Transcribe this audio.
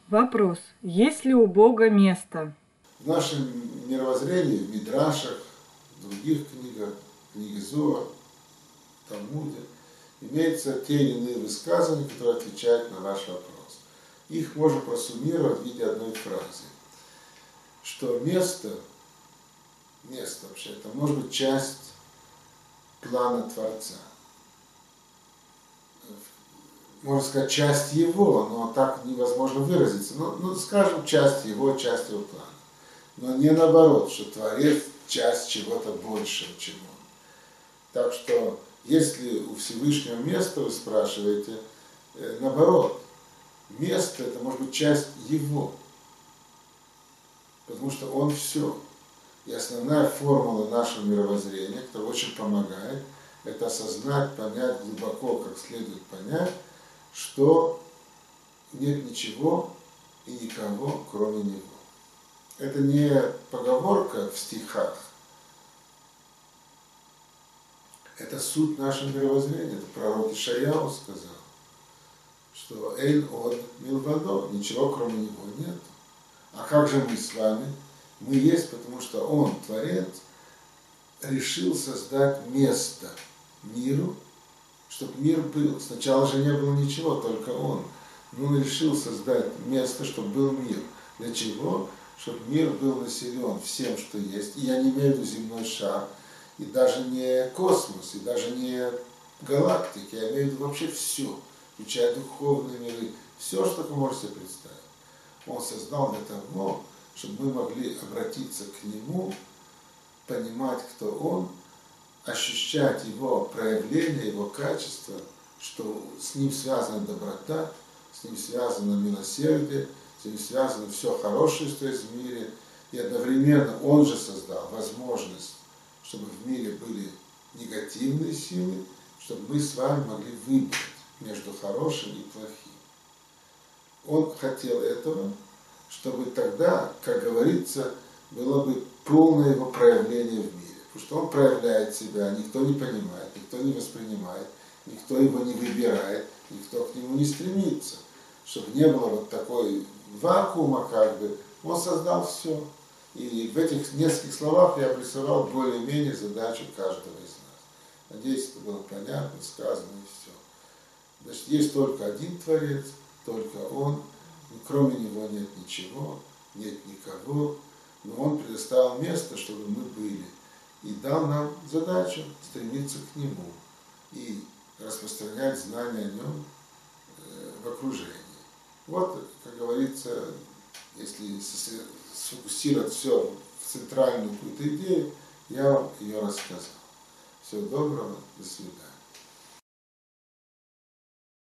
Вопрос. Есть ли у Бога место? В нашем мировоззрении, в Мидрашах, в других книгах, книге Зоар, в Талмуде, имеются те или иные высказывания, которые отвечают на ваш вопрос. Их можно просуммировать в виде одной фразы, что место вообще, это может быть часть плана Творца. Можно сказать, часть его, но так невозможно выразиться. Ну, скажем, часть его плана. Но не наоборот, что Творец часть чего-то большего, чем он. Так что, если у Всевышнего место, вы спрашиваете, наоборот, место это может быть часть его. Потому что он все. И основная формула нашего мировоззрения, которая очень помогает, это осознать, понять глубоко, как следует понять, что нет ничего и никого, кроме него. Это не поговорка в стихах, это суть нашего мировоззрения. Это пророк Ишаяу сказал, что «Эль од милвадо», ничего кроме него нет. А как же мы с вами? Мы есть, потому что он, Творец, решил создать место миру, чтобы мир был. Сначала же не было ничего, только он. Но он решил создать место, чтобы был мир. Для чего? Чтобы мир был населен всем, что есть. И я не имею в виду земной шар, и даже не космос, и даже не галактики, я имею в виду вообще все, включая духовные миры, все, что вы можете представить. Он создал для того, чтобы мы могли обратиться к нему, понимать, кто он, ощущать его проявление, его качество, что с ним связана доброта, с ним связано милосердие, с ним связано все хорошее, что есть в мире, и одновременно он же создал возможность, чтобы в мире были негативные силы, чтобы мы с вами могли выбрать между хорошим и плохим. Он хотел этого, чтобы тогда, как говорится, было бы полное его проявление в мире. Потому что он проявляет себя, никто не понимает, никто не воспринимает, никто его не выбирает, никто к нему не стремится. Чтобы не было вот такой вакуума, как бы, он создал все. И в этих нескольких словах я обрисовал более-менее задачу каждого из нас. Надеюсь, это было понятно, сказано и все. Значит, есть только один Творец, только Он, и кроме Него нет ничего, нет никого, но Он предоставил место, чтобы мы были, и дал нам задачу стремиться к Нему и распространять знания о Нем в окружении. Вот, как говорится, если сфокусировать все в центральную какую-то идею, я вам ее рассказал. Всего доброго, до свидания.